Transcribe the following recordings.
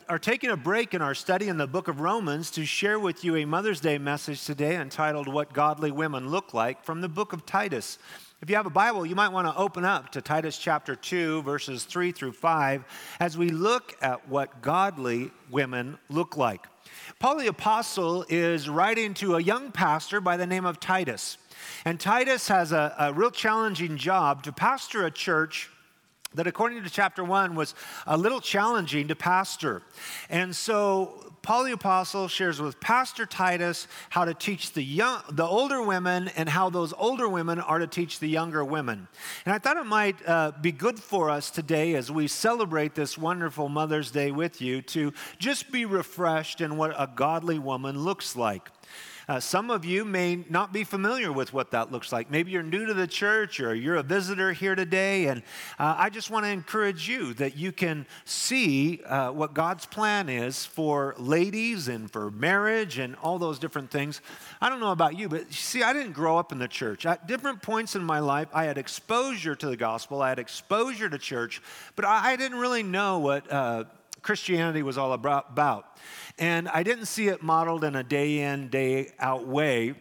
are taking a break in our study in the book of Romans to share with you a Mother's Day message today entitled What Godly Women Look Like from the book of Titus. If you have a Bible, you might want to open up to Titus chapter 2, verses 3 through 5, as we look at what godly women look like. Paul the Apostle is writing to a young pastor by the name of Titus. And Titus has a real challenging job to pastor a church that, according to chapter 1, was a little challenging to pastor. And so Paul the Apostle shares with Pastor Titus how to teach the older women and how those older women are to teach the younger women. And I thought it might be good for us today as we celebrate this wonderful Mother's Day with you to just be refreshed in what a godly woman looks like. Some of you may not be familiar with what that looks like. Maybe you're new to the church or you're a visitor here today, and I just want to encourage you that you can see what God's plan is for ladies and for marriage and all those different things. I don't know about you, but see, I didn't grow up in the church. At different points in my life, I had exposure to the gospel, I had exposure to church, but I didn't really know what Christianity was all about. And I didn't see it modeled in a day in, day out way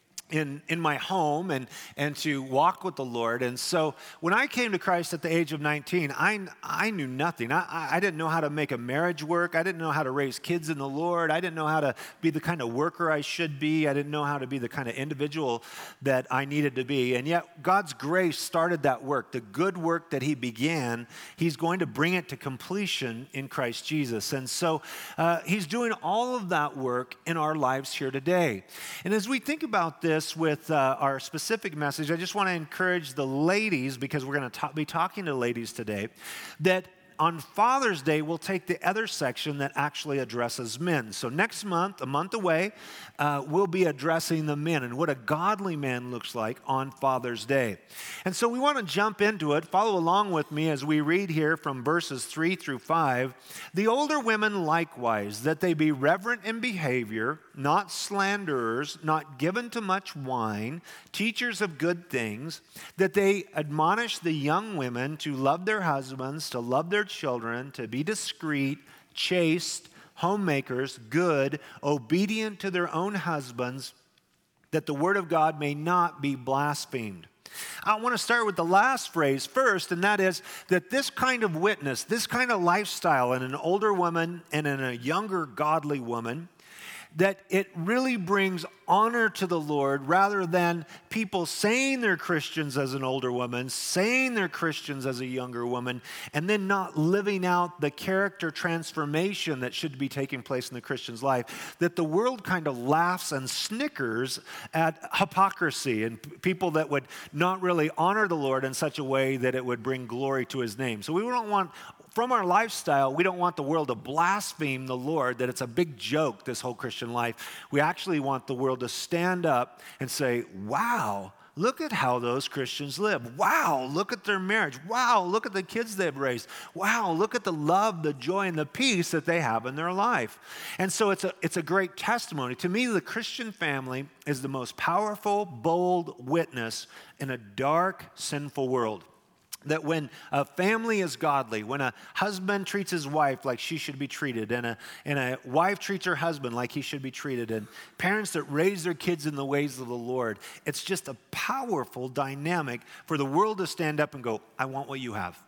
in my home and to walk with the Lord. And so when I came to Christ at the age of 19, I knew nothing. I didn't know how to make a marriage work. I didn't know how to raise kids in the Lord. I didn't know how to be the kind of worker I should be. I didn't know how to be the kind of individual that I needed to be. And yet God's grace started that work. The good work that He began, He's going to bring it to completion in Christ Jesus. And so He's doing all of that work in our lives here today. And as we think about this, with our specific message, I just want to encourage the ladies, because we're going to be talking to ladies today, that on Father's Day, we'll take the other section that actually addresses men. So next month, a month away, we'll be addressing the men and what a godly man looks like on Father's Day. And so we want to jump into it. Follow along with me as we read here from verses 3 through 5. The older women likewise, that they be reverent in behavior, not slanderers, not given to much wine, teachers of good things, that they admonish the young women to love their husbands, to love their children, to be discreet, chaste, homemakers, good, obedient to their own husbands, that the word of God may not be blasphemed. I want to start with the last phrase first, and that is that this kind of witness, this kind of lifestyle in an older woman and in a younger godly woman, that it really brings honor to the Lord rather than people saying they're Christians as an older woman, saying they're Christians as a younger woman, and then not living out the character transformation that should be taking place in the Christian's life. That the world kind of laughs and snickers at hypocrisy and people that would not really honor the Lord in such a way that it would bring glory to His name. So we don't want, from our lifestyle, we don't want the world to blaspheme the Lord, that it's a big joke, this whole Christian life. We actually want the world to stand up and say, wow, look at how those Christians live. Wow, look at their marriage. Wow, look at the kids they've raised. Wow, look at the love, the joy, and the peace that they have in their life. And so it's a great testimony. To me, the Christian family is the most powerful, bold witness in a dark, sinful world. That when a family is godly, when a husband treats his wife like she should be treated, and a wife treats her husband like he should be treated, and parents that raise their kids in the ways of the Lord, it's just a powerful dynamic for the world to stand up and go, I want what you have.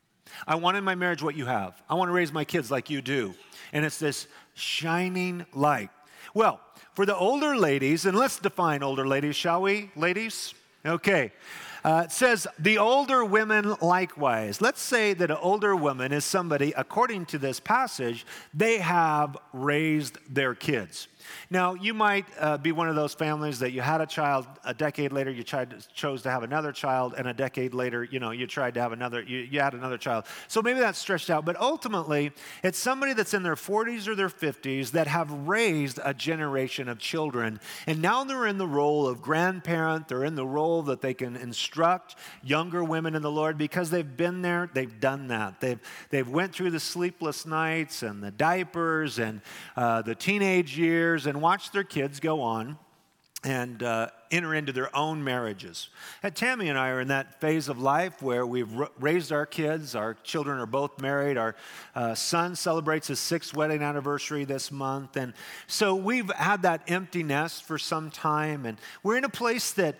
I want in my marriage what you have. I want to raise my kids like you do. And it's this shining light. Well, for the older ladies, and let's define older ladies, shall we, ladies? Okay. It says, the older women likewise. Let's say that an older woman is somebody, according to this passage, they have raised their kids. Now, you might be one of those families that you had a child, a decade later you chose to have another child, and a decade later, you tried to have another, you had another child. So maybe that's stretched out, but ultimately, it's somebody that's in their 40s or their 50s that have raised a generation of children, and now they're in the role of grandparent, they're in the role that they can instruct younger women in the Lord because they've been there, they've done that. They've went through the sleepless nights and the diapers and the teenage years and watched their kids go on and enter into their own marriages. And Tammy and I are in that phase of life where we've raised our kids. Our children are both married. Our son celebrates his 6th wedding anniversary this month. And so we've had that empty nest for some time. And we're in a place that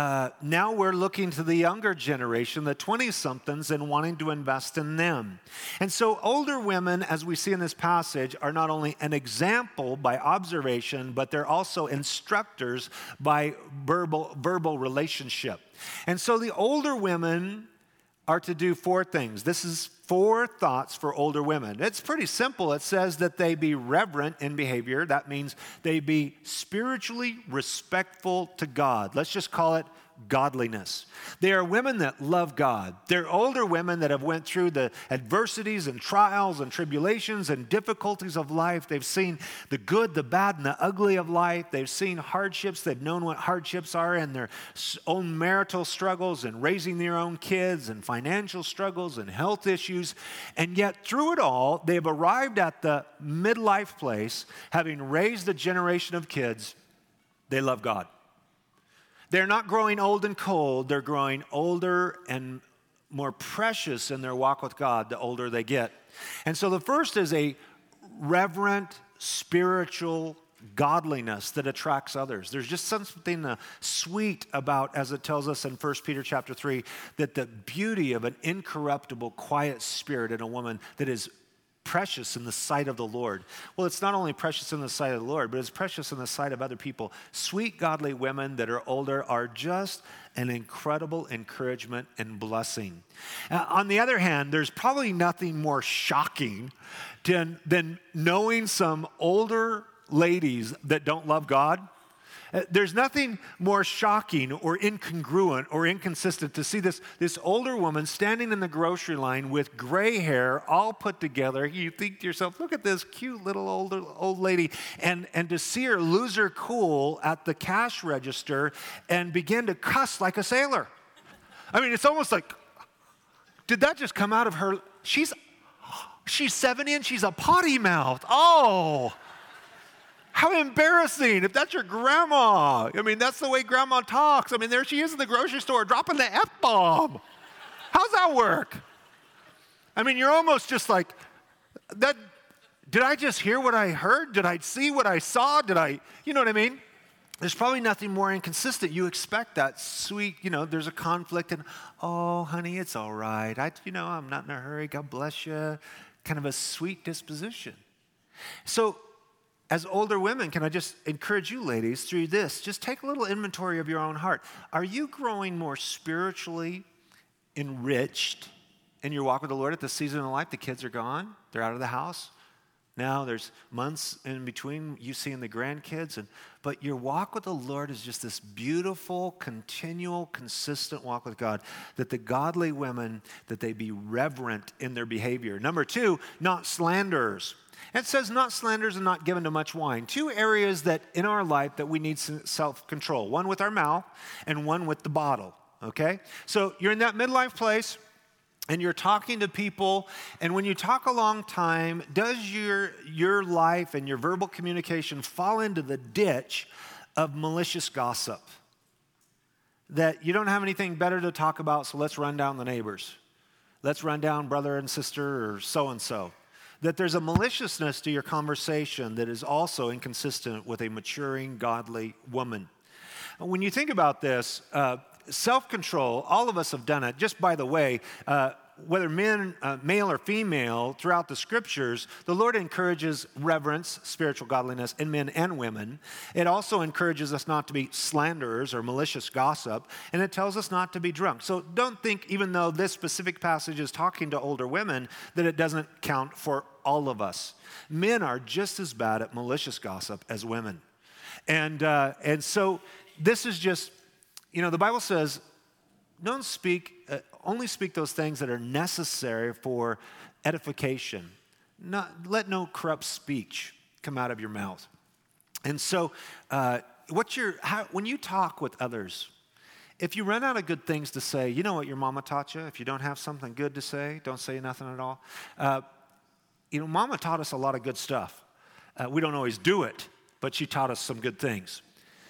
now we're looking to the younger generation, the 20-somethings, and wanting to invest in them. And so older women, as we see in this passage, are not only an example by observation, but they're also instructors by verbal relationship. And so the older women are to do 4 things. This is 4 thoughts for older women. It's pretty simple. It says that they be reverent in behavior. That means they be spiritually respectful to God. Let's just call it godliness. They are women that love God. They're older women that have went through the adversities and trials and tribulations and difficulties of life. They've seen the good, the bad, and the ugly of life. They've seen hardships. They've known what hardships are and their own marital struggles and raising their own kids and financial struggles and health issues. And yet through it all, they've arrived at the midlife place, having raised a generation of kids. They love God. They're not growing old and cold. They're growing older and more precious in their walk with God the older they get. And so the first is a reverent, spiritual godliness that attracts others. There's just something sweet about, as it tells us in 1 Peter chapter 3, that the beauty of an incorruptible, quiet spirit in a woman that is precious in the sight of the Lord. Well, it's not only precious in the sight of the Lord, but it's precious in the sight of other people. Sweet, godly women that are older are just an incredible encouragement and blessing. On the other hand, there's probably nothing more shocking than knowing some older ladies that don't love God. There's nothing more shocking or incongruent or inconsistent to see this older woman standing in the grocery line with gray hair all put together. You think to yourself, look at this cute little old lady. And to see her lose her cool at the cash register and begin to cuss like a sailor. I mean, it's almost like, did that just come out of her? She's 70 and she's a potty mouth. Oh, how embarrassing if that's your grandma. I mean, that's the way grandma talks. I mean, there she is in the grocery store dropping the F-bomb. How's that work? I mean, you're almost just like, that. Did I just hear what I heard? Did I see what I saw? You know what I mean? There's probably nothing more inconsistent. You expect that sweet, there's a conflict and, oh, honey, it's all right. I'm not in a hurry. God bless you. Kind of a sweet disposition. So, as older women, can I just encourage you ladies through this, just take a little inventory of your own heart. Are you growing more spiritually enriched in your walk with the Lord at this season of life? The kids are gone. They're out of the house. Now there's months in between you seeing the grandkids. But your walk with the Lord is just this beautiful, continual, consistent walk with God. That the godly women, that they be reverent in their behavior. Number 2, not slanderers. It says not slanderers and not given to much wine. 2 areas that in our life that we need self-control. One with our mouth and one with the bottle, okay? So you're in that midlife place and you're talking to people, and when you talk a long time, does your life and your verbal communication fall into the ditch of malicious gossip? That you don't have anything better to talk about, so let's run down the neighbors. Let's run down brother and sister or so-and-so. That there's a maliciousness to your conversation that is also inconsistent with a maturing, godly woman. When you think about this, self-control, all of us have done it. Just by the way, whether male or female, throughout the scriptures, the Lord encourages reverence, spiritual godliness in men and women. It also encourages us not to be slanderers or malicious gossip, and it tells us not to be drunk. So don't think, even though this specific passage is talking to older women, that it doesn't count for all of us. Men are just as bad at malicious gossip as women. And so this is just, the Bible says, don't speak, only speak those things that are necessary for edification. Let no corrupt speech come out of your mouth. And so when you talk with others, if you run out of good things to say, you know what your mama taught you? If you don't have something good to say, don't say nothing at all. Mama taught us a lot of good stuff. We don't always do it, but she taught us some good things.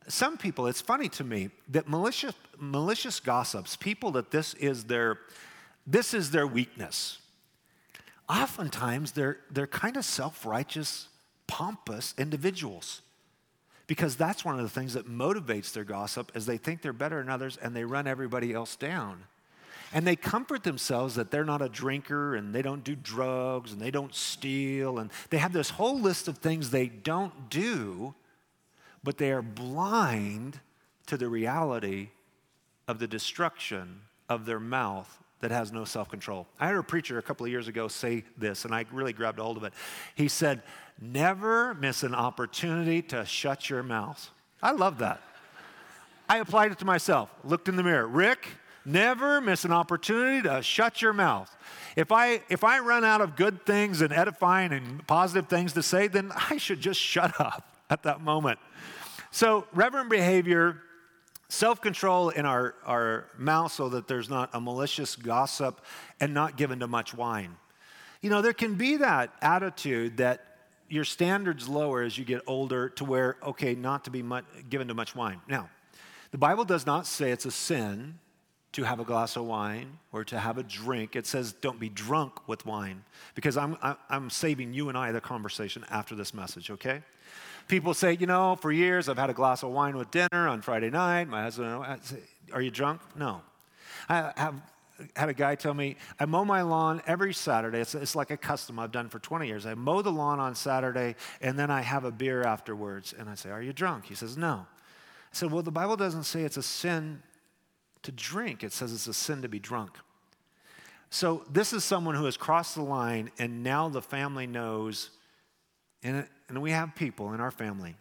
Some people, it's funny to me that malicious gossips, people that this is their weakness. Oftentimes, they're kind of self-righteous, pompous individuals, because that's one of the things that motivates their gossip, is they think they're better than others and they run everybody else down. And they comfort themselves that they're not a drinker and they don't do drugs and they don't steal, and they have this whole list of things they don't do, but they are blind to the reality of the destruction of their mouth that has no self-control. I heard a preacher a couple of years ago say this, and I really grabbed a hold of it. He said, "Never miss an opportunity to shut your mouth." I love that. I applied it to myself, looked in the mirror. Rick, never miss an opportunity to shut your mouth. If I run out of good things and edifying and positive things to say, then I should just shut up at that moment. So reverent behavior, self-control in our mouth so that there's not a malicious gossip, and not given to much wine. You know, there can be that attitude that your standards lower as you get older to where, okay, not to be given to much wine. Now, the Bible does not say it's a sin to have a glass of wine or to have a drink. It says don't be drunk with wine, because I'm saving you and I the conversation after this message, okay? People say, you know, for years I've had a glass of wine with dinner on Friday night. My husband, I say, are you drunk? No. I have had a guy tell me, I mow my lawn every Saturday. It's like a custom I've done for 20 years. I mow the lawn on Saturday, and then I have a beer afterwards. And I say, are you drunk? He says, no. I said, well, the Bible doesn't say it's a sin to drink. It says it's a sin to be drunk. So this is someone who has crossed the line, and now the family knows, and we have people in our family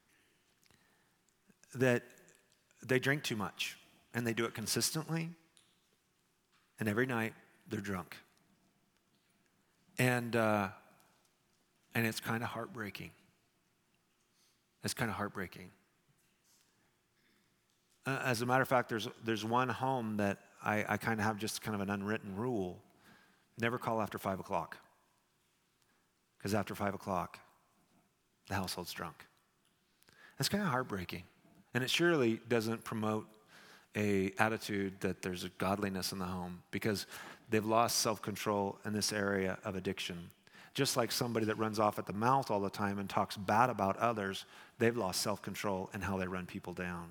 that they drink too much, and they do it consistently, and every night they're drunk. And it's kind of heartbreaking. It's kind of heartbreaking. As a matter of fact, there's one home that I kind of have just kind of an unwritten rule: never call after 5 o'clock, because after 5 o'clock, the household's drunk. That's kind of heartbreaking, and it surely doesn't promote a attitude that there's a godliness in the home, because they've lost self-control in this area of addiction. Just like somebody that runs off at the mouth all the time and talks bad about others, they've lost self-control in how they run people down.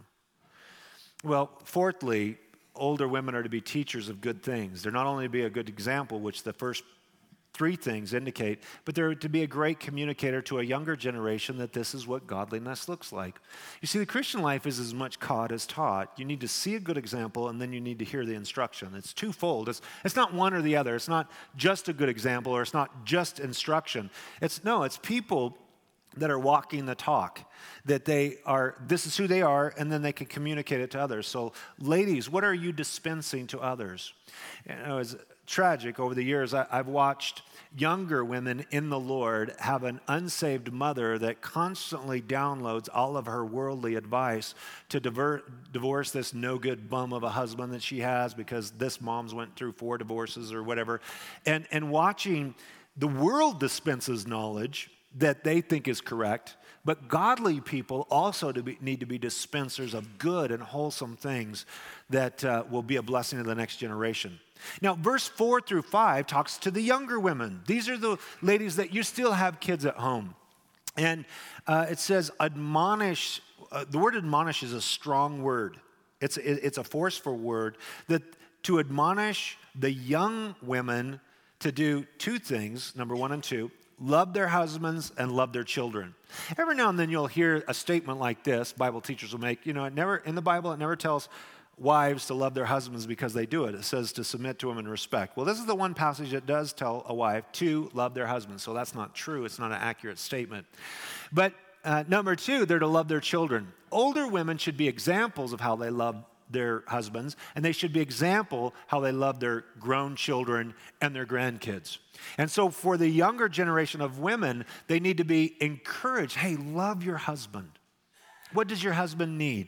Well, fourthly, older women are to be teachers of good things. They're not only to be a good example, which the first three things indicate, but they're to be a great communicator to a younger generation that this is what godliness looks like. You see, the Christian life is as much caught as taught. You need to see a good example, and then you need to hear the instruction. It's twofold. It's not one or the other. It's not just a good example, or it's not just instruction. It's people that are walking the talk, that this is who they are, and then they can communicate it to others. So ladies, what are you dispensing to others? You know, it's tragic. Over the years, I've watched younger women in the Lord have an unsaved mother that constantly downloads all of her worldly advice to divorce this no-good bum of a husband that she has, because this mom's went through 4 divorces or whatever. And watching the world dispenses knowledge that they think is correct, but godly people also need to be dispensers of good and wholesome things that will be a blessing to the next generation. Now, verse 4 through 5 talks to the younger women. These are the ladies that you still have kids at home. And it says admonish. The word admonish is a strong word. It's a forceful word, that to admonish the young women to do 2 things, number 1 and 2. Love their husbands and love their children. Every now and then you'll hear a statement like this, Bible teachers will make. You know, in the Bible, it never tells wives to love their husbands because they do it. It says to submit to them in respect. Well, this is the one passage that does tell a wife to love their husband. So that's not true. It's not an accurate statement. But number 2, they're to love their children. Older women should be examples of how they love their husbands, and they should be example how they love their grown children and their grandkids. And so for the younger generation of women, they need to be encouraged. Hey, love your husband. What does your husband need?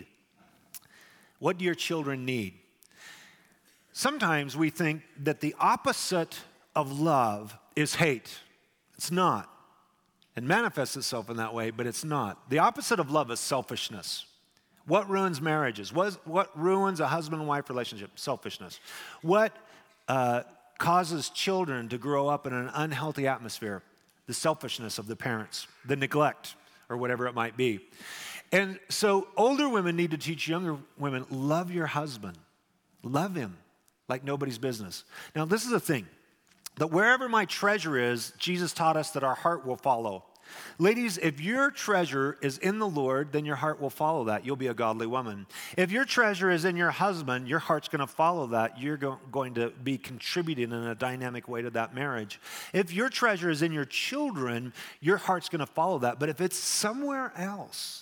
What do your children need? Sometimes we think that the opposite of love is hate. It's not. It manifests itself in that way, but it's not. The opposite of love is selfishness. What ruins marriages? What ruins a husband and wife relationship? Selfishness. What causes children to grow up in an unhealthy atmosphere? The selfishness of the parents, the neglect, or whatever it might be. And so older women need to teach younger women, love your husband. Love him like nobody's business. Now, this is the thing, that wherever my treasure is, Jesus taught us that our heart will follow. Ladies, if your treasure is in the Lord, then your heart will follow that. You'll be a godly woman. If your treasure is in your husband, your heart's going to follow that. You're going to be contributing in a dynamic way to that marriage. If your treasure is in your children, your heart's going to follow that. But if it's somewhere else,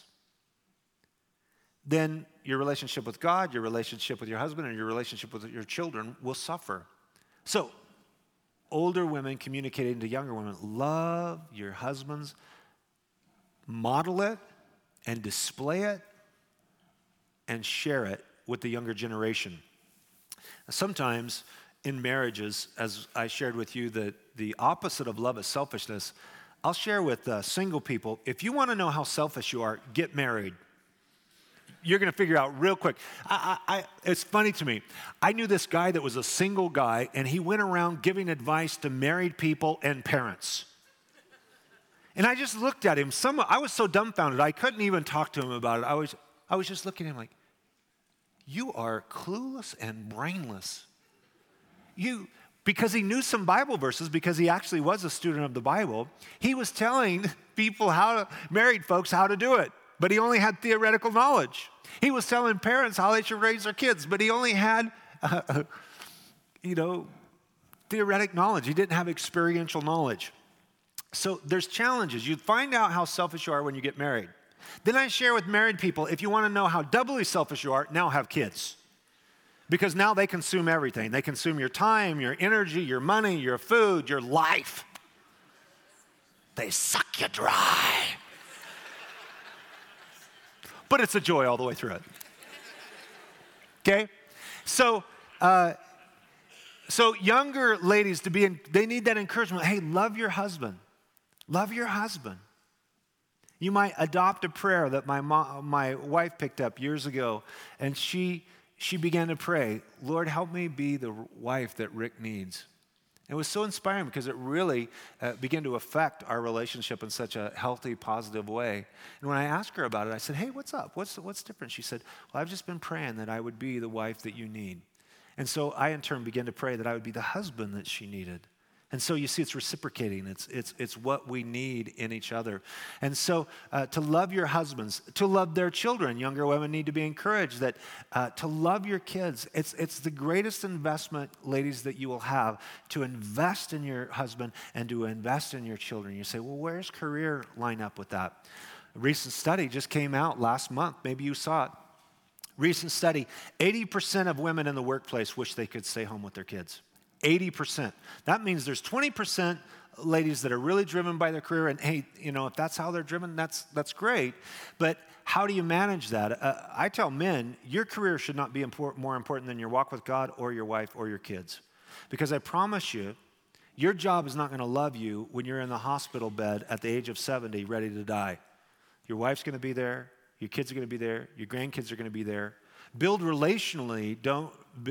then your relationship with God, your relationship with your husband, and your relationship with your children will suffer. So, older women communicating to younger women, love your husbands, model it and display it and share it with the younger generation. Sometimes in marriages, as I shared with you, the opposite of love is selfishness. I'll share with single people, if you want to know how selfish you are, get married. You're going to figure out real quick. It's funny to me. I knew this guy that was a single guy, and he went around giving advice to married people and parents. And I just looked at him. I was so dumbfounded, I couldn't even talk to him about it. I was just looking at him like, you are clueless and brainless. Because he knew some Bible verses, because he actually was a student of the Bible, he was telling people married folks how to do it. But he only had theoretical knowledge. He was telling parents how they should raise their kids, but he only had, theoretic knowledge. He didn't have experiential knowledge. So there's challenges. You find out how selfish you are when you get married. Then I share with married people, if you want to know how doubly selfish you are, now have kids. Because now they consume everything. They consume your time, your energy, your money, your food, your life. They suck you dry. But it's a joy all the way through it. Okay? So younger ladies, they need that encouragement. Hey, love your husband. Love your husband. You might adopt a prayer that my wife picked up years ago, and she began to pray, Lord, help me be the wife that Rick needs. It was so inspiring because it really began to affect our relationship in such a healthy, positive way. And when I asked her about it, I said, hey, what's up? What's different? She said, well, I've just been praying that I would be the wife that you need. And so I, in turn, began to pray that I would be the husband that she needed. And so you see, it's reciprocating. It's what we need in each other. And so to love your husbands, to love their children. Younger women need to be encouraged that to love your kids. It's the greatest investment, ladies, that you will have, to invest in your husband and to invest in your children. You say, well, where's career line up with that? A recent study just came out last month. Maybe you saw it. Recent study, 80% of women in the workplace wish they could stay home with their kids. 80%. That means there's 20% ladies that are really driven by their career, and hey, if that's how they're driven, that's great. But how do you manage that? I tell men, your career should not be more important than your walk with God or your wife or your kids. Because I promise you, your job is not going to love you when you're in the hospital bed at the age of 70, ready to die. Your wife's going to be there. Your kids are going to be there. Your grandkids are going to be there. Build relationally. Don't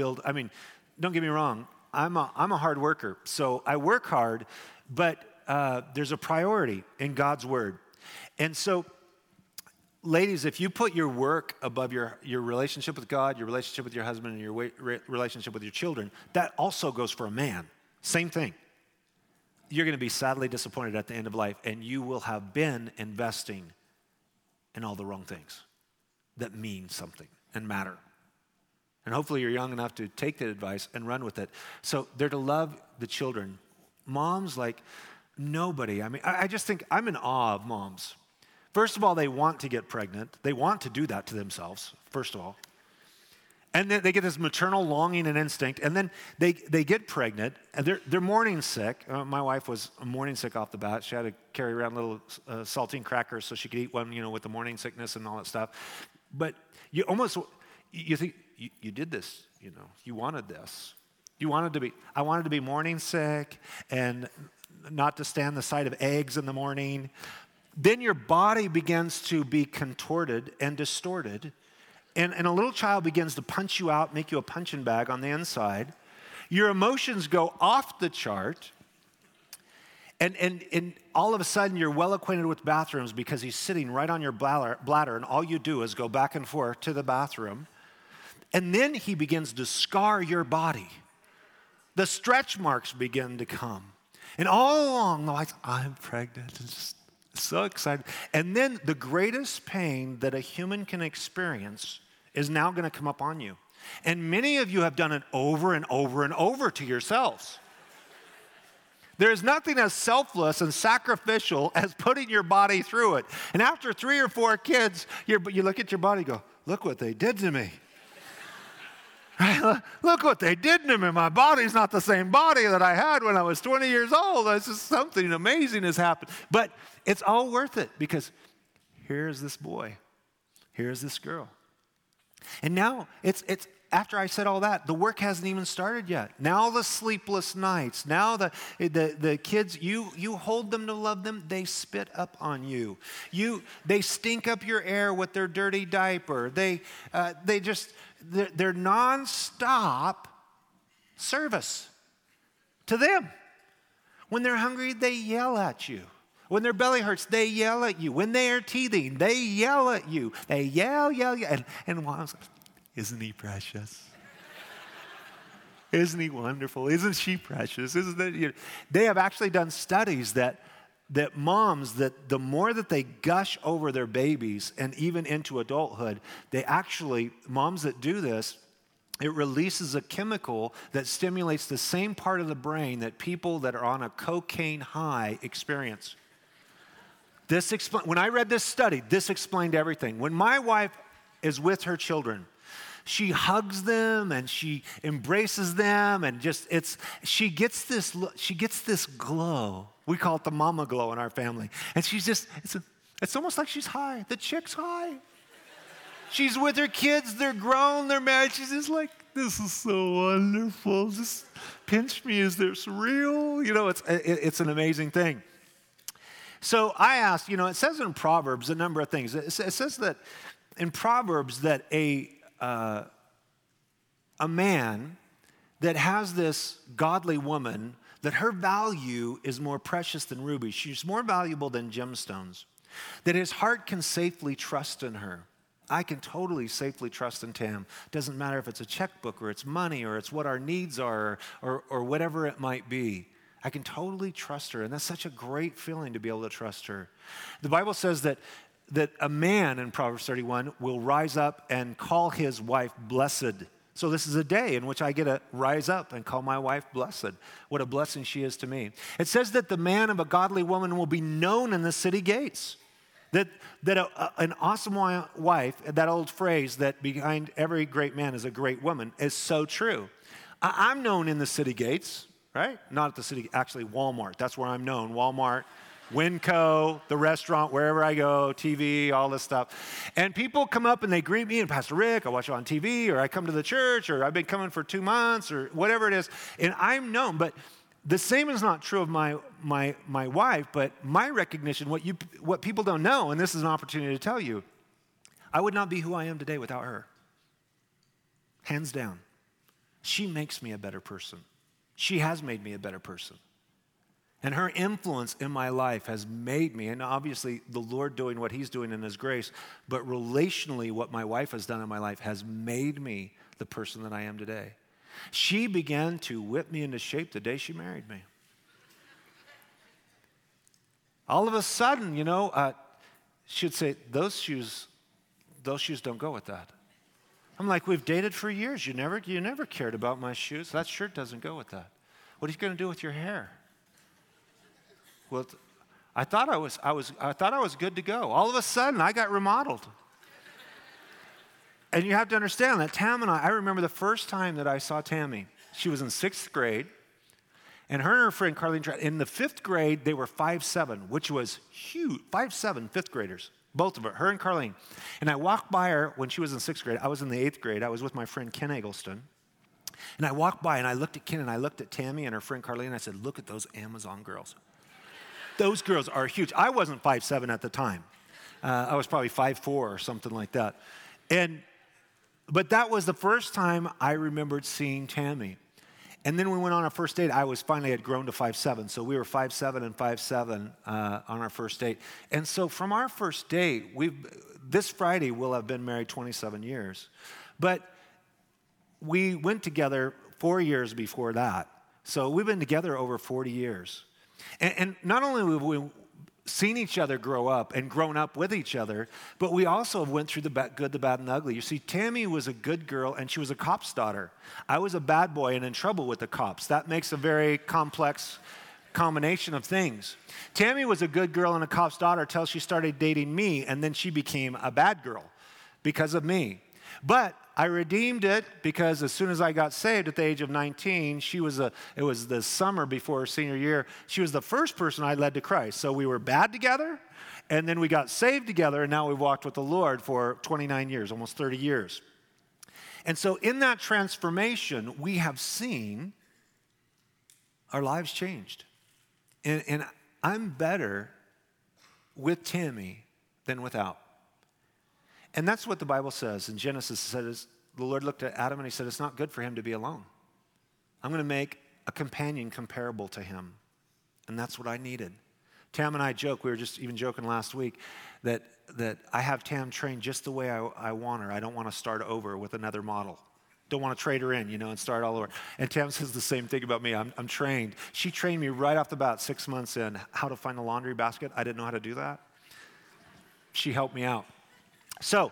get me wrong. I'm a hard worker, so I work hard, but there's a priority in God's word. And so, ladies, if you put your work above your relationship with God, your relationship with your husband, and your relationship with your children, that also goes for a man. Same thing. You're going to be sadly disappointed at the end of life, and you will have been investing in all the wrong things that mean something and matter. And hopefully you're young enough to take that advice and run with it. So they're to love the children. Moms, like nobody. I just think I'm in awe of moms. First of all, they want to get pregnant. They want to do that to themselves, first of all. And then they get this maternal longing and instinct. And then they get pregnant, and they're morning sick. My wife was morning sick off the bat. She had to carry around little saltine crackers so she could eat one, with the morning sickness and all that stuff. But you think, you did this, you wanted this. I wanted to be morning sick and not to stand the sight of eggs in the morning. Then your body begins to be contorted and distorted and a little child begins to punch you out, make you a punching bag on the inside. Your emotions go off the chart. And all of a sudden, you're well acquainted with bathrooms because he's sitting right on your bladder, and all you do is go back and forth to the bathroom. And then he begins to scar your body. The stretch marks begin to come. And all along, like, I'm pregnant, and just so excited. And then the greatest pain that a human can experience is now going to come up on you. And many of you have done it over and over and over to yourselves. There's nothing as selfless and sacrificial as putting your body through it. And after 3 or 4 kids, you look at your body and go, look what they did to me. Look what they did to me. My body's not the same body that I had when I was 20 years old. It's just something amazing has happened. But it's all worth it because here's this boy. Here's this girl. And now it's after I said all that, the work hasn't even started yet. Now the sleepless nights, now the kids, you hold them to love them, they spit up on you. They stink up your air with their dirty diaper. They're nonstop service to them. When they're hungry, they yell at you. When their belly hurts, they yell at you. When they are teething, they yell at you. They yell. And mom's like, isn't he precious? Isn't he wonderful? Isn't she precious? Isn't that, They have actually done studies that moms, that the more that they gush over their babies and even into adulthood, moms that do this, it releases a chemical that stimulates the same part of the brain that people that are on a cocaine high experience. When I read this study, this explained everything. When my wife is with her children, she hugs them and she embraces them and she gets this glow. We call it the mama glow in our family. And she's just, it's almost like she's high. The chick's high. She's with her kids, they're grown, they're married. She's just like, this is so wonderful. Just pinch me, is this real? It's an amazing thing. So I asked, it says in Proverbs a number of things. It says that in Proverbs that a man that has this godly woman, that her value is more precious than rubies. She's more valuable than gemstones. That his heart can safely trust in her. I can totally safely trust in Tam. Doesn't matter if it's a checkbook or it's money or it's what our needs are or whatever it might be. I can totally trust her, and that's such a great feeling to be able to trust her. The Bible says that a man in Proverbs 31 will rise up and call his wife blessed. So this is a day in which I get to rise up and call my wife blessed. What a blessing she is to me. It says that the man of a godly woman will be known in the city gates. That an awesome wife, that old phrase that behind every great man is a great woman, is so true. I'm known in the city gates, right? Not at the city, actually Walmart. That's where I'm known. Walmart, Winco, the restaurant, wherever I go, TV, all this stuff. And people come up and they greet me, and Pastor Rick, I watch you on TV, or I come to the church, or I've been coming for 2 months, or whatever it is. And I'm known, but the same is not true of my wife, but my recognition, what people don't know, and this is an opportunity to tell you, I would not be who I am today without her. Hands down. She makes me a better person. She has made me a better person. And her influence in my life has made me, and obviously the Lord doing what he's doing in his grace, but relationally what my wife has done in my life has made me the person that I am today. She began to whip me into shape the day she married me. All of a sudden, she'd say, those shoes don't go with that. I'm like, we've dated for years. You never cared about my shoes. That shirt doesn't go with that. What are you going to do with your hair? Well, I thought I was good to go. All of a sudden, I got remodeled. And you have to understand that Tam and I remember the first time that I saw Tammy. She was in 6th grade, and her friend Carlene, in the 5th grade, they were 5'7", which was huge. 5'7", 5th graders, both of her and Carlene. And I walked by her when she was in 6th grade. I was in the 8th grade. I was with my friend Ken Eggleston. And I walked by, and I looked at Ken, and I looked at Tammy and her friend Carlene, and I said, look at those Amazon girls. Those girls are huge. I wasn't 5'7" at the time. I was probably 5'4" or something like that. And But that was the first time I remembered seeing Tammy. And then we went on our first date. I finally had grown to 5'7", so we were 5'7" and 5'7" on our first date. And so from our first date, this Friday we'll have been married 27 years. But we went together 4 years before that. So we've been together over 40 years. And not only have we seen each other grow up and grown up with each other, but we also went through the good, the bad, and the ugly. You see, Tammy was a good girl, and she was a cop's daughter. I was a bad boy and in trouble with the cops. That makes a very complex combination of things. Tammy was a good girl and a cop's daughter until she started dating me, and then she became a bad girl because of me. But I redeemed it because as soon as I got saved at the age of 19, it was the summer before her senior year, she was the first person I led to Christ. So we were bad together, and then we got saved together, and now we've walked with the Lord for 29 years, almost 30 years. And so in that transformation, we have seen our lives changed. And I'm better with Tammy than without. And that's what the Bible says. In Genesis, it says, the Lord looked at Adam and he said, it's not good for him to be alone. I'm going to make a companion comparable to him. And that's what I needed. Tam and I joke, we were just even joking last week, that I have Tam trained just the way I want her. I don't want to start over with another model. Don't want to trade her in, and start all over. And Tam says the same thing about me. I'm trained. She trained me right off the bat, 6 months in, how to find a laundry basket. I didn't know how to do that. She helped me out. So,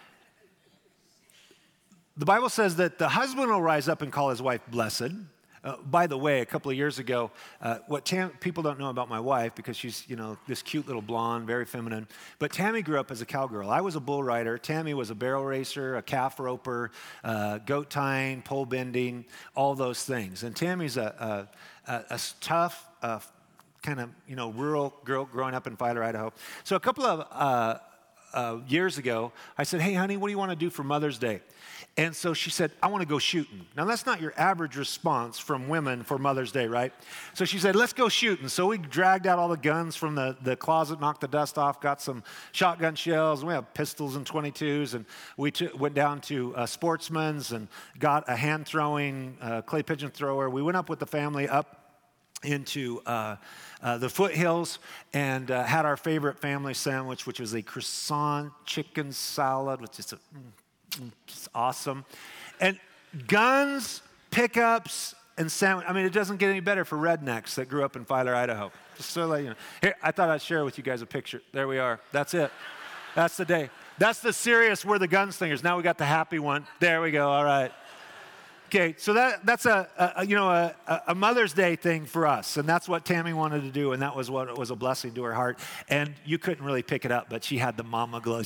the Bible says that the husband will rise up and call his wife blessed. By the way, a couple of years ago, people don't know about my wife because she's, this cute little blonde, very feminine. But Tammy grew up as a cowgirl. I was a bull rider. Tammy was a barrel racer, a calf roper, goat tying, pole bending, all those things. And Tammy's a tough, kind of, rural girl growing up in Filer, Idaho. So a couple of years ago, I said, hey, honey, what do you want to do for Mother's Day? And so she said, I want to go shooting. Now, that's not your average response from women for Mother's Day, right? So she said, let's go shooting. So we dragged out all the guns from the closet, knocked the dust off, got some shotgun shells, and we have pistols and 22s, and we went down to Sportsman's and got a hand-throwing clay pigeon thrower. We went up with the family up into the foothills and had our favorite family sandwich, which was a croissant chicken salad, which is just awesome. And guns, pickups, and sandwich. I mean, it doesn't get any better for rednecks that grew up in Filer, Idaho. Just so that you know. Here, I thought I'd share with you guys a picture. There we are. That's it. That's the day. That's the serious, we're the gunslingers. Now we got the happy one. There we go. All right. Okay, so that's a Mother's Day thing for us, and that's what Tammy wanted to do, and that was what was a blessing to her heart. And you couldn't really pick it up, but she had the mama glow.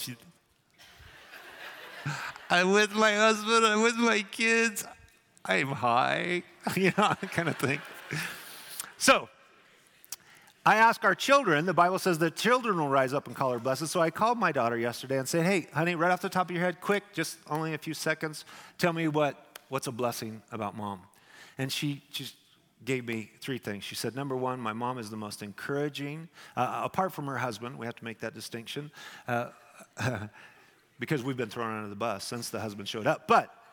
I'm with my husband. I'm with my kids. I'm high, kind of thing. So I ask our children. The Bible says that children will rise up and call her blessed. So I called my daughter yesterday and said, hey, honey, right off the top of your head, quick, just only a few seconds, tell me what's a blessing about Mom. And she just gave me 3 things. She said, number 1, my mom is the most encouraging, apart from her husband. We have to make that distinction. Because we've been thrown under the bus since the husband showed up.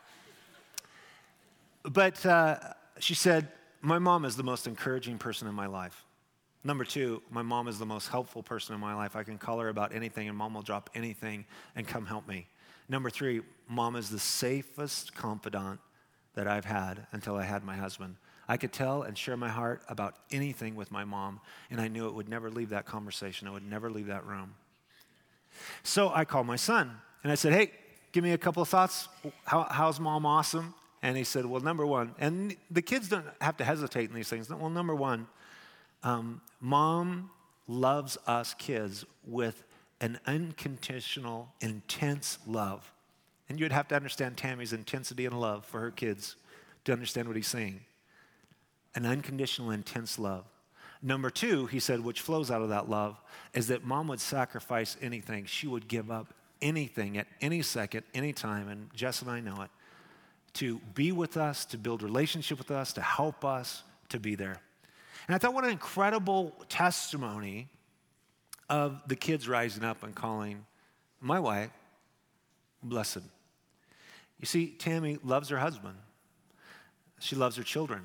But she said, my mom is the most encouraging person in my life. Number 2, my mom is the most helpful person in my life. I can call her about anything, and Mom will drop anything and come help me. Number 3, Mom is the safest confidant that I've had until I had my husband. I could tell and share my heart about anything with my mom, and I knew it would never leave that conversation. It would never leave that room. So I called my son. And I said, hey, give me a couple of thoughts. How's Mom awesome? And he said, well, number 1, and the kids don't have to hesitate in these things. Well, number 1, Mom loves us kids with an unconditional, intense love. And you'd have to understand Tammy's intensity and love for her kids to understand what he's saying. An unconditional, intense love. Number 2, he said, which flows out of that love, is that Mom would sacrifice anything. She would give up anything at any second, any time, and Jess and I know it, to be with us, to build relationship with us, to help us, to be there. And I thought, what an incredible testimony of the kids rising up and calling my wife blessed. You see, Tammy loves her husband. She loves her children.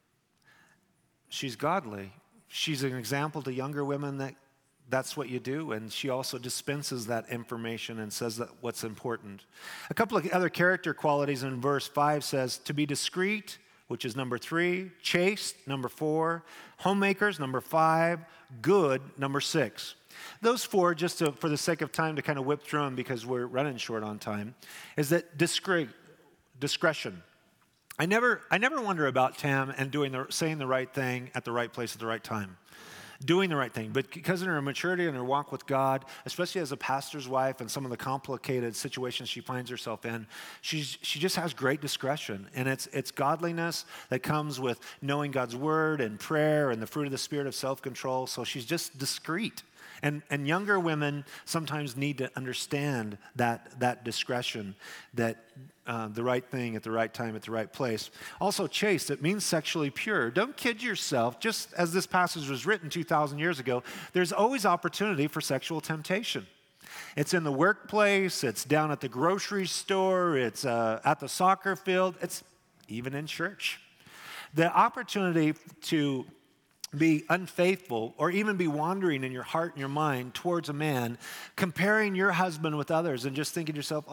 She's godly. She's an example to younger women that that's what you do, and she also dispenses that information and says that what's important. A couple of other character qualities in verse 5 says to be discreet, which is number 3, chaste, number 4, homemakers, number 5, good, number 6. Those 4, for the sake of time to kind of whip through them because we're running short on time, is that discretion. I never wonder about Tam and saying the right thing at the right place at the right time. Doing the right thing. But because of her maturity and her walk with God, especially as a pastor's wife and some of the complicated situations she finds herself in, she just has great discretion. And it's godliness that comes with knowing God's word and prayer and the fruit of the Spirit of self-control. So she's just discreet. And younger women sometimes need to understand that discretion, that the right thing at the right time at the right place. Also, chaste, it means sexually pure. Don't kid yourself. Just as this passage was written 2,000 years ago, there's always opportunity for sexual temptation. It's in the workplace. It's down at the grocery store. It's at the soccer field. It's even in church. The opportunity to be unfaithful or even be wandering in your heart and your mind towards a man, comparing your husband with others and just thinking to yourself,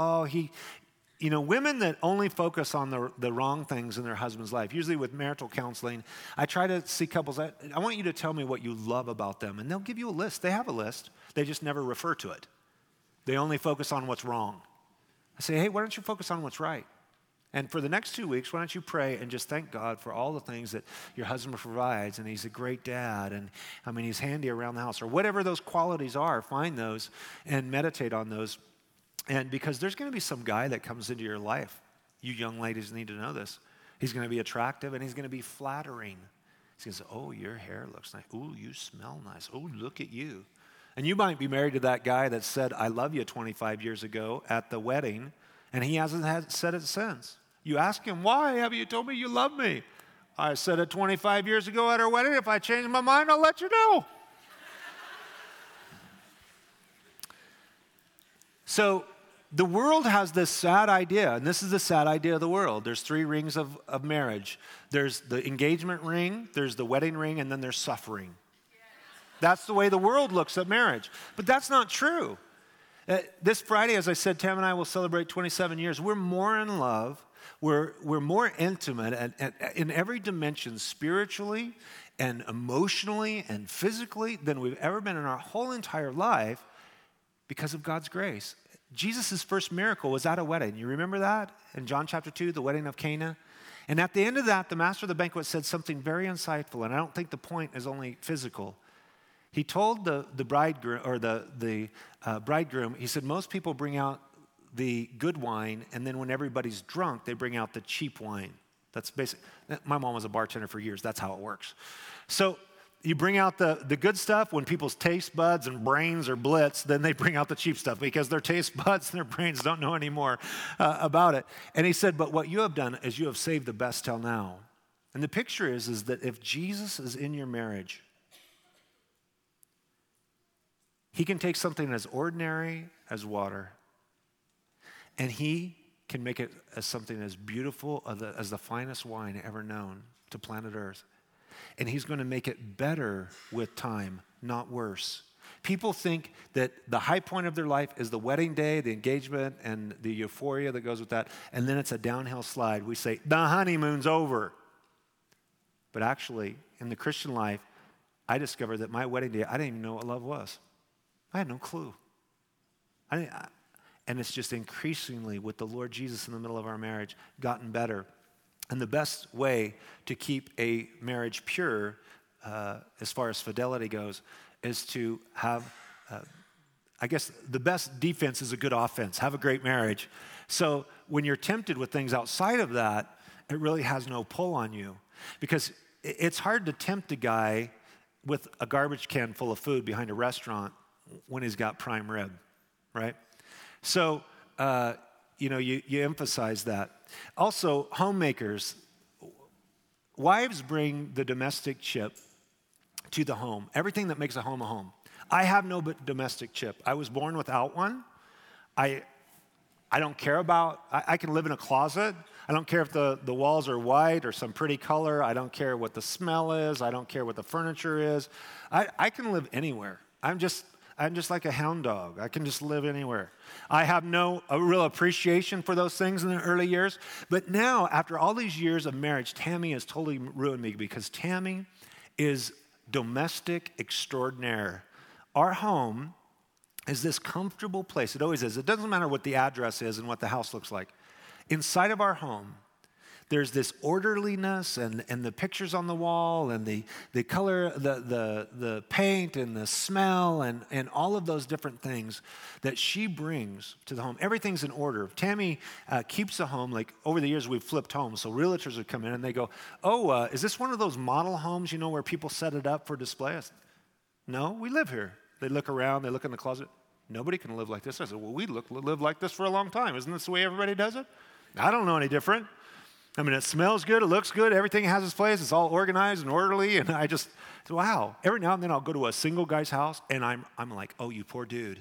women that only focus on the wrong things in their husband's life, usually with marital counseling, I try to see couples, I want you to tell me what you love about them. And they'll give you a list. They have a list. They just never refer to it. They only focus on what's wrong. I say, hey, why don't you focus on what's right? And for the next 2 weeks, why don't you pray and just thank God for all the things that your husband provides, and he's a great dad, and he's handy around the house, or whatever those qualities are, find those and meditate on those. And because there's going to be some guy that comes into your life, you young ladies need to know this. He's going to be attractive and he's going to be flattering. He's going to say, oh, your hair looks nice. Oh, you smell nice. Oh, look at you. And you might be married to that guy that said, I love you 25 years ago at the wedding, and he hasn't said it since. You ask him, why haven't you told me you love me? I said it 25 years ago at our wedding. If I change my mind, I'll let you know. So the world has this sad idea, and this is the sad idea of the world. There's 3 rings of marriage. There's the engagement ring, there's the wedding ring, and then there's suffering. That's the way the world looks at marriage. But that's not true. This Friday, as I said, Tam and I will celebrate 27 years. We're more in love. We're more intimate in every dimension, spiritually and emotionally and physically, than we've ever been in our whole entire life because of God's grace. Jesus' first miracle was at a wedding. You remember that? In John chapter 2, the wedding of Cana? And at the end of that, the master of the banquet said something very insightful, and I don't think the point is only physical. He told the bridegroom, or the bridegroom, he said, most people bring out the good wine, and then when everybody's drunk, they bring out the cheap wine. That's basic. My mom was a bartender for years. That's how it works. So you bring out the good stuff when people's taste buds and brains are blitzed, then they bring out the cheap stuff because their taste buds and their brains don't know anymore about it. And he said, but what you have done is you have saved the best till now. And the picture is that if Jesus is in your marriage, he can take something as ordinary as water, and he can make it as something as beautiful as the finest wine ever known to planet Earth. And he's going to make it better with time, not worse. People think that the high point of their life is the wedding day, the engagement, and the euphoria that goes with that, and then it's a downhill slide. We say, the honeymoon's over. But actually, in the Christian life, I discovered that my wedding day, I didn't even know what love was. I had no clue. And it's just increasingly, with the Lord Jesus in the middle of our marriage, gotten better. And the best way to keep a marriage pure, as far as fidelity goes, is to have, I guess the best defense is a good offense. Have a great marriage. So when you're tempted with things outside of that, it really has no pull on you. Because it's hard to tempt a guy with a garbage can full of food behind a restaurant when he's got prime rib, right? So, you emphasize that. Also, homemakers, wives bring the domestic chip to the home, everything that makes a home. I have no domestic chip. I was born without one. I don't care about, I can live in a closet. I don't care if the walls are white or some pretty color. I don't care what the smell is. I don't care what the furniture is. I can live anywhere. I'm just like a hound dog. I can just live anywhere. I have a real appreciation for those things in the early years. But now, after all these years of marriage, Tammy has totally ruined me because Tammy is domestic extraordinaire. Our home is this comfortable place. It always is. It doesn't matter what the address is and what the house looks like. Inside of our home, there's this orderliness and the pictures on the wall and the color, the paint and the smell and all of those different things that she brings to the home. Everything's in order. Tammy keeps the home, like over the years we've flipped homes, so realtors would come in and they go, is this one of those model homes, where people set it up for display? No, we live here. They look around, they look in the closet. Nobody can live like this. I said, well, we live like this for a long time. Isn't this the way everybody does it? I don't know any different. I mean, it smells good, it looks good, everything has its place, it's all organized and orderly, and I just, wow. Every now and then I'll go to a single guy's house, and I'm like, oh, you poor dude.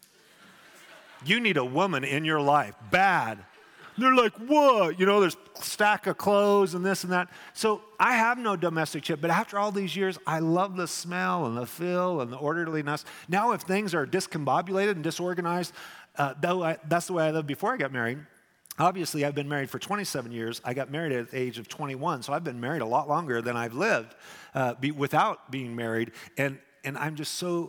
You need a woman in your life, bad. They're like, what? There's a stack of clothes and this and that. So I have no domestic chip, but after all these years, I love the smell and the feel and the orderliness. Now if things are discombobulated and disorganized, that's the way I lived before I got married. Obviously, I've been married for 27 years. I got married at the age of 21, so I've been married a lot longer than I've lived without being married. And I'm just so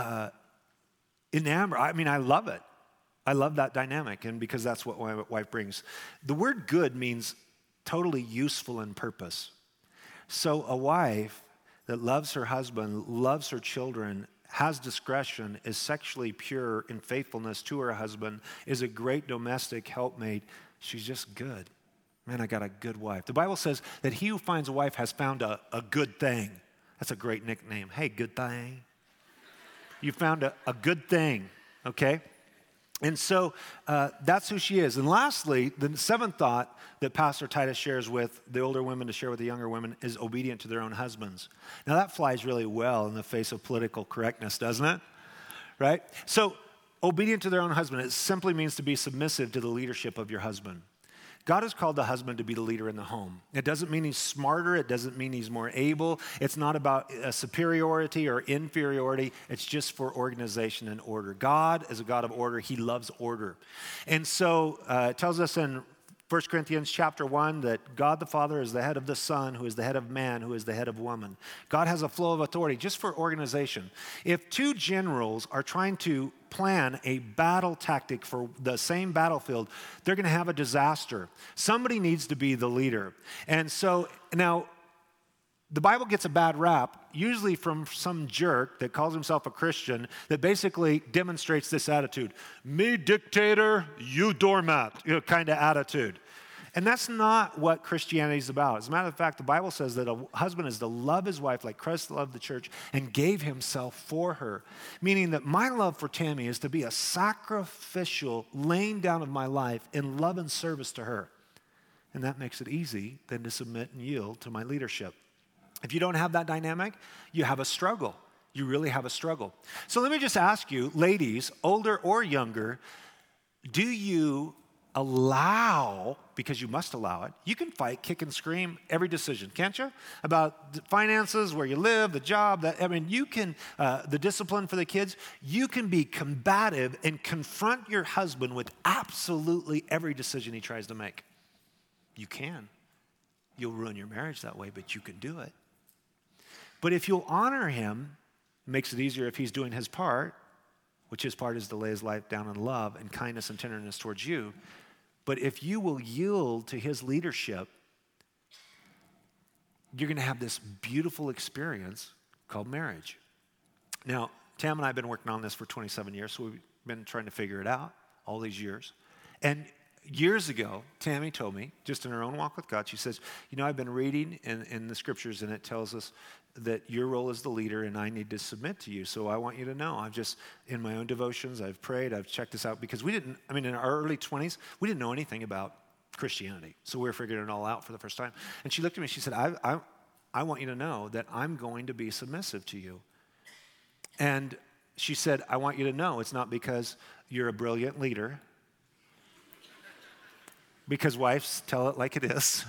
enamored. I mean, I love it. I love that dynamic, and because that's what my wife brings. The word good means totally useful in purpose. So a wife that loves her husband, loves her children, has discretion, is sexually pure in faithfulness to her husband, is a great domestic helpmate. She's just good. Man, I got a good wife. The Bible says that he who finds a wife has found a good thing. That's a great nickname. Hey, good thing. You found a good thing, okay? And so that's who she is. And lastly, the seventh thought that Pastor Titus shares with the older women to share with the younger women is obedient to their own husbands. Now that flies really well in the face of political correctness, doesn't it? Right? So obedient to their own husband, it simply means to be submissive to the leadership of your husband. God has called the husband to be the leader in the home. It doesn't mean he's smarter. It doesn't mean he's more able. It's not about superiority or inferiority. It's just for organization and order. God is a God of order. He loves order. And so it tells us in 1 Corinthians chapter 1 that God the Father is the head of the Son, who is the head of man, who is the head of woman. God has a flow of authority just for organization. If two generals are trying to plan a battle tactic for the same battlefield, they're going to have a disaster. Somebody needs to be the leader. And so now the Bible gets a bad rap, usually from some jerk that calls himself a Christian that basically demonstrates this attitude. Me dictator, you doormat, kind of attitude. And that's not what Christianity is about. As a matter of fact, the Bible says that a husband is to love his wife like Christ loved the church and gave himself for her. Meaning that my love for Tammy is to be a sacrificial laying down of my life in love and service to her. And that makes it easy then to submit and yield to my leadership. If you don't have that dynamic, you have a struggle. You really have a struggle. So let me just ask you, ladies, older or younger, do you allow, because you must allow it, you can fight, kick, and scream every decision, can't you? About the finances, where you live, the job, you can, the discipline for the kids, you can be combative and confront your husband with absolutely every decision he tries to make. You can. You'll ruin your marriage that way, but you can do it. But if you'll honor him, it makes it easier if he's doing his part, which his part is to lay his life down in love and kindness and tenderness towards you. But if you will yield to his leadership, you're going to have this beautiful experience called marriage. Now, Tam and I have been working on this for 27 years, so we've been trying to figure it out all these years. And years ago, Tammy told me, just in her own walk with God, she says, I've been reading in the scriptures, and it tells us that your role as the leader, and I need to submit to you. So I want you to know, I've just, in my own devotions, I've prayed, I've checked this out, because in our early 20s, we didn't know anything about Christianity. So we were figuring it all out for the first time. And she looked at me, she said, I want you to know that I'm going to be submissive to you. And she said, I want you to know it's not because you're a brilliant leader. because wives tell it like it is.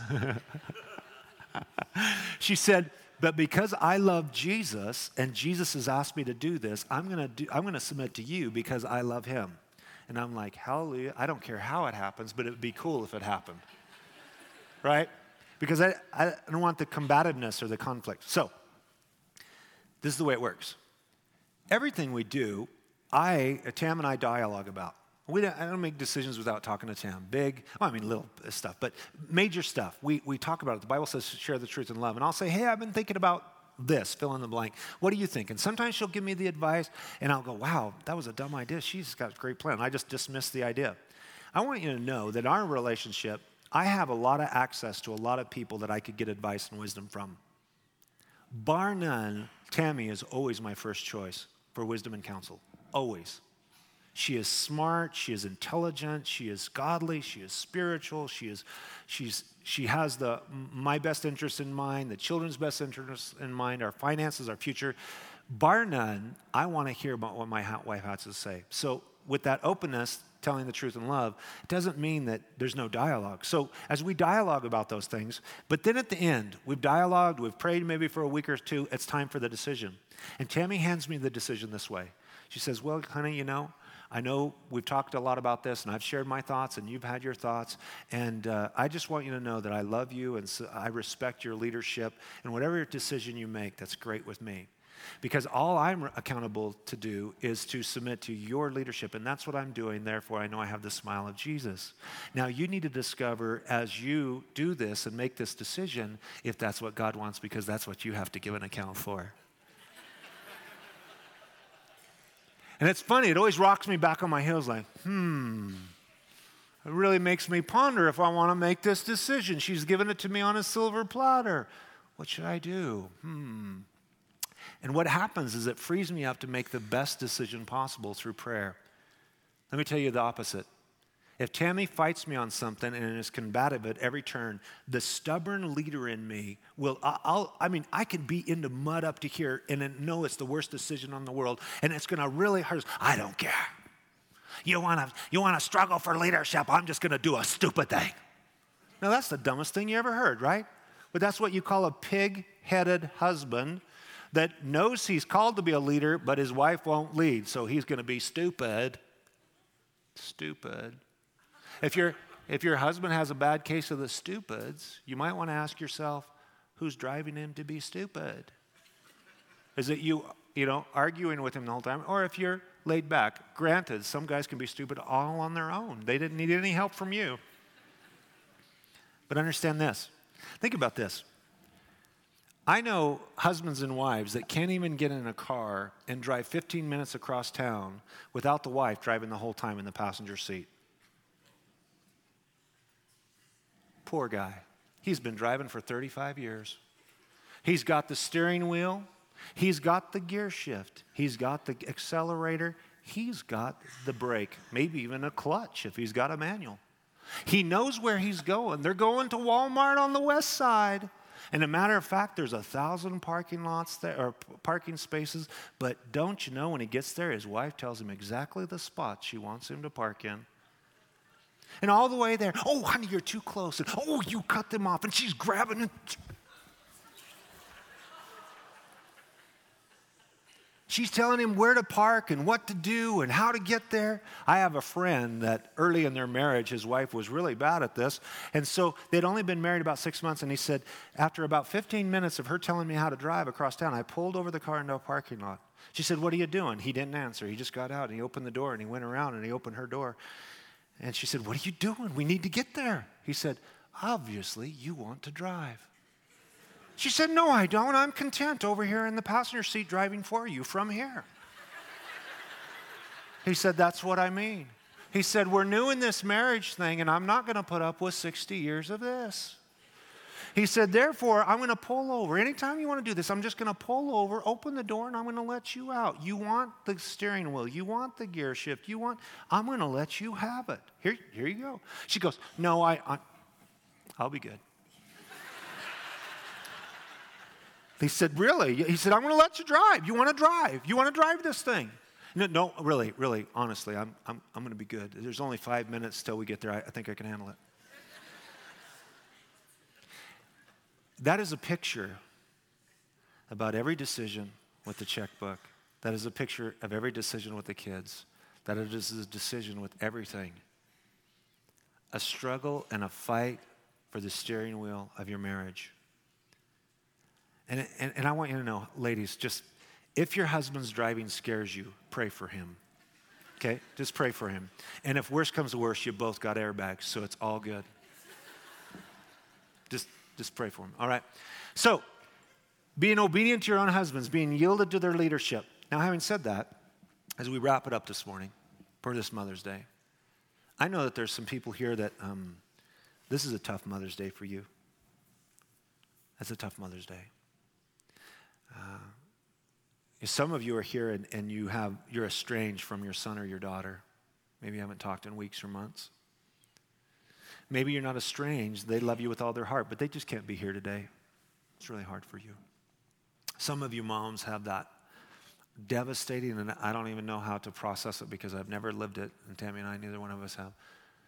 She said, but because I love Jesus and Jesus has asked me to do this, I'm going to submit to you because I love him. And I'm like, hallelujah. I don't care how it happens, but it would be cool if it happened. Right? Because I don't want the combativeness or the conflict. So, this is the way it works. Everything we do, Tam and I dialogue about. I don't make decisions without talking to Tam. Little stuff, but major stuff. We talk about it. The Bible says share the truth in love. And I'll say, hey, I've been thinking about this, fill in the blank. What do you think? And sometimes she'll give me the advice, and I'll go, wow, that was a dumb idea. She's got a great plan. I just dismiss the idea. I want you to know that our relationship, I have a lot of access to a lot of people that I could get advice and wisdom from. Bar none, Tammy is always my first choice for wisdom and counsel. Always. She is smart, she is intelligent, she is godly, she is spiritual, she has my best interest in mind, the children's best interest in mind, our finances, our future. Bar none, I want to hear about what my wife has to say. So with that openness, telling the truth in love, it doesn't mean that there's no dialogue. So as we dialogue about those things, but then at the end, we've dialogued, we've prayed maybe for a week or two, it's time for the decision. And Tammy hands me the decision this way. She says, well, honey, I know we've talked a lot about this, and I've shared my thoughts, and you've had your thoughts, and I just want you to know that I love you, and so I respect your leadership, and whatever decision you make, that's great with me. Because all I'm accountable to do is to submit to your leadership, and that's what I'm doing. Therefore, I know I have the smile of Jesus. Now, you need to discover as you do this and make this decision if that's what God wants, because that's what you have to give an account for. And it's funny, it always rocks me back on my heels like, It really makes me ponder if I want to make this decision. She's given it to me on a silver platter. What should I do? And what happens is it frees me up to make the best decision possible through prayer. Let me tell you the opposite. If Tammy fights me on something and is combative at every turn, the stubborn leader in me I can be in the mud up to here and know it's the worst decision in the world, and it's going to really hurt. I don't care. You want to struggle for leadership? I'm just going to do a stupid thing. Now, that's the dumbest thing you ever heard, right? But that's what you call a pig-headed husband that knows he's called to be a leader, but his wife won't lead, so he's going to be stupid. Stupid. If your husband has a bad case of the stupids, you might want to ask yourself, who's driving him to be stupid? Is it you arguing with him the whole time? Or if you're laid back, granted, some guys can be stupid all on their own. They didn't need any help from you. But understand this. Think about this. I know husbands and wives that can't even get in a car and drive 15 minutes across town without the wife driving the whole time in the passenger seat. Poor guy. He's been driving for 35 years. He's got the steering wheel. He's got the gear shift. He's got the accelerator. He's got the brake, maybe even a clutch if he's got a manual. He knows where he's going. They're going to Walmart on the west side. And a matter of fact, there's 1,000 parking lots there, or parking spaces. But don't you know when he gets there, his wife tells him exactly the spot she wants him to park in. And all the way there, oh, honey, you're too close. And, oh, you cut them off. And she's grabbing it. She's telling him where to park and what to do and how to get there. I have a friend that early in their marriage, his wife was really bad at this. And so they'd only been married about 6 months. And he said, after about 15 minutes of her telling me how to drive across town, I pulled over the car into a parking lot. She said, what are you doing? He didn't answer. He just got out and he opened the door and he went around and he opened her door. And she said, what are you doing? We need to get there. He said, obviously you want to drive. She said, no, I don't. I'm content over here in the passenger seat driving for you from here. He said, that's what I mean. He said, we're new in this marriage thing, and I'm not going to put up with 60 years of this. He said, therefore, I'm going to pull over. Anytime you want to do this, I'm just going to pull over, open the door, and I'm going to let you out. You want the steering wheel. You want the gear shift. I'm going to let you have it. Here you go. She goes, no, I'll be good. He said, really? He said, I'm going to let you drive. You want to drive? You want to drive this thing? No, really, honestly, I'm going to be good. There's only 5 minutes till we get there. I think I can handle it. That is a picture about every decision with the checkbook. That is a picture of every decision with the kids. That it is a decision with everything. A struggle and a fight for the steering wheel of your marriage. And I want you to know, ladies, just if your husband's driving scares you, pray for him. Okay? Just pray for him. And if worse comes to worse, you both got airbags, so it's all good. Just pray for him. All right? So, being obedient to your own husbands, being yielded to their leadership. Now, having said that, as we wrap it up this morning for this Mother's Day, I know that there's some people here that this is a tough Mother's Day for you. That's a tough Mother's Day. Some of you are here and you're estranged from your son or your daughter. Maybe you haven't talked in weeks or months. Maybe you're not estranged. They love you with all their heart, but they just can't be here today. It's really hard for you. Some of you moms have that devastating, and I don't even know how to process it because I've never lived it, and Tammy and I, neither one of us have.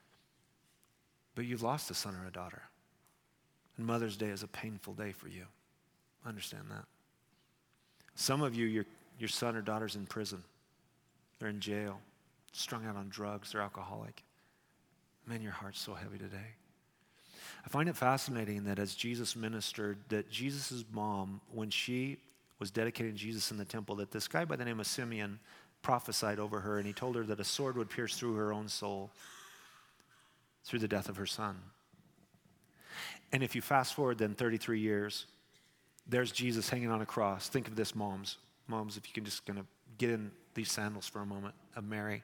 But you've lost a son or a daughter. And Mother's Day is a painful day for you. I understand that. Some of you, your son or daughter's in prison. They're in jail, strung out on drugs, they're alcoholic. Man, your heart's so heavy today. I find it fascinating that as Jesus ministered, that Jesus' mom, when she was dedicating Jesus in the temple, that this guy by the name of Simeon prophesied over her, and he told her that a sword would pierce through her own soul through the death of her son. And if you fast forward then 33 years, there's Jesus hanging on a cross. Think of this, moms. Moms, if you can just kind of get in these sandals for a moment of Mary.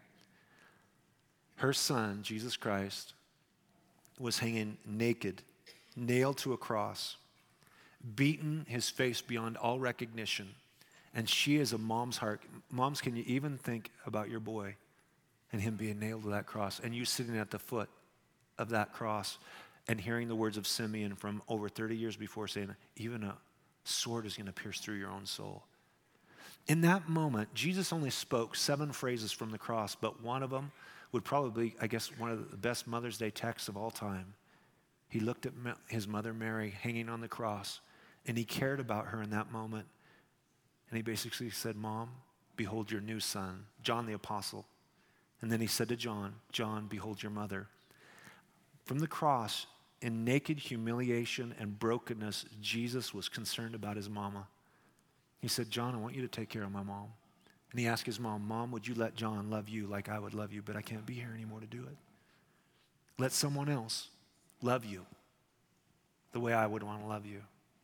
Her son, Jesus Christ, was hanging naked, nailed to a cross, beaten, his face beyond all recognition. And she is a mom's heart. Moms, can you even think about your boy and him being nailed to that cross and you sitting at the foot of that cross and hearing the words of Simeon from over 30 years before saying, even a sword is going to pierce through your own soul. In that moment, Jesus only spoke 7 phrases from the cross, but one of them would probably be, I guess, one of the best Mother's Day texts of all time. He looked at his mother Mary hanging on the cross, and he cared about her in that moment. And he basically said, Mom, behold your new son, John the Apostle. And then he said to John, John, behold your mother. From the cross, in naked humiliation and brokenness, Jesus was concerned about his mama. He said, John, I want you to take care of my mom. And he asked his mom, Mom, would you let John love you like I would love you, but I can't be here anymore to do it. Let someone else love you the way I would want to love you.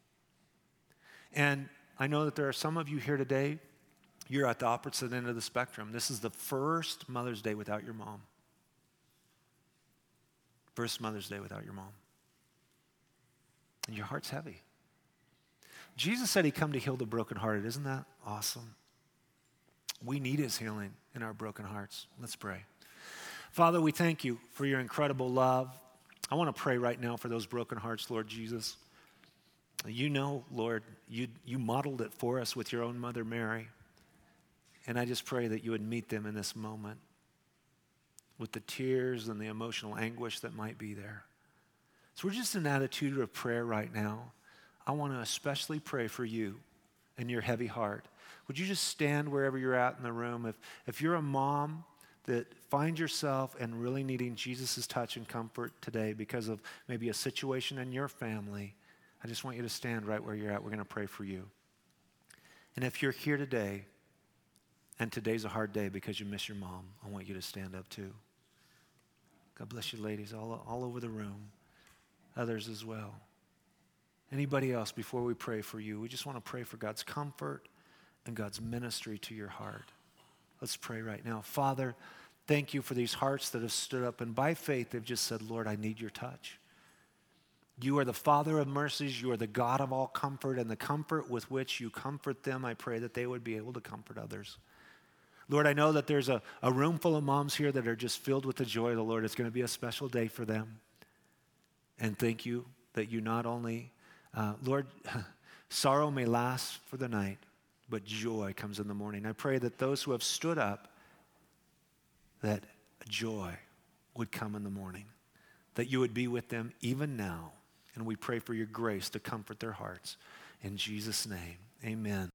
And I know that there are some of you here today, you're at the opposite end of the spectrum. This is the first Mother's Day without your mom. First Mother's Day without your mom. And your heart's heavy. Jesus said he'd come to heal the brokenhearted. Isn't that awesome? We need his healing in our broken hearts. Let's pray. Father, we thank you for your incredible love. I want to pray right now for those broken hearts, Lord Jesus. You know, Lord, you modeled it for us with your own mother, Mary. And I just pray that you would meet them in this moment with the tears and the emotional anguish that might be there. So we're just in an attitude of prayer right now. I want to especially pray for you and your heavy heart. Would you just stand wherever you're at in the room? If you're a mom that finds yourself and really needing Jesus' touch and comfort today because of maybe a situation in your family, I just want you to stand right where you're at. We're going to pray for you. And if you're here today, and today's a hard day because you miss your mom, I want you to stand up too. God bless you, ladies, all over the room. Others as well. Anybody else before we pray for you? We just want to pray for God's comfort and God's ministry to your heart. Let's pray right now. Father, thank you for these hearts that have stood up, and by faith they've just said, Lord, I need your touch. You are the Father of mercies. You are the God of all comfort, and the comfort with which you comfort them, I pray that they would be able to comfort others. Lord, I know that there's a room full of moms here that are just filled with the joy of the Lord. It's going to be a special day for them. And thank you that you not only, Lord, sorrow may last for the night, but joy comes in the morning. I pray that those who have stood up, that joy would come in the morning, that you would be with them even now. And we pray for your grace to comfort their hearts. In Jesus' name, amen.